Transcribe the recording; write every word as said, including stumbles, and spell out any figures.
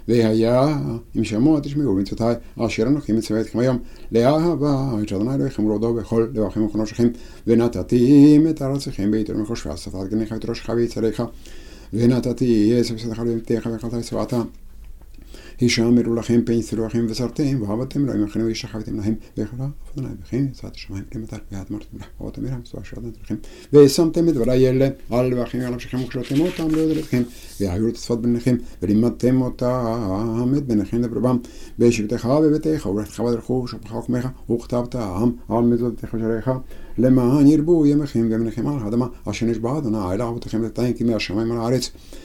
והיה אם שמוע תשמעו מצוותי אשר אנוכי מצווה אתכם היום לאהבה את אדוני אלוהיכם ולעובדו בכל לבבכם ובכל נפשכם ונתתים את ארצכם ביתר מחוש ועשת את גניך ואת ראשך ויצריך ונתתי אסף שדך לבמתך ואכלת שבעתה הישמרו לכם פן יצרו לכם וסרתם ועבדתם אלוהים לכם וישחטתם להם ויחלה אדוני בכם יצאת השמיים למטר והאדמרתם לך ועבדתם מרם צבא אשר אדמת לכם ושמתם את דברי אלה על לבבכם ועל נפשכם וקשרתם אותם לידכם והעבירו את שפת בניכם ולימדתם אותם את בניכם לברבם בשבתך בביתך וברכתך בדרכך ושופך וקמך וכתבתם על מזוזתך ושעריך למען ירבו ימיכם וימיכם על האדמה אשר נשבע אדוני לאבותיכם לתת כי מהשמיים על הארץ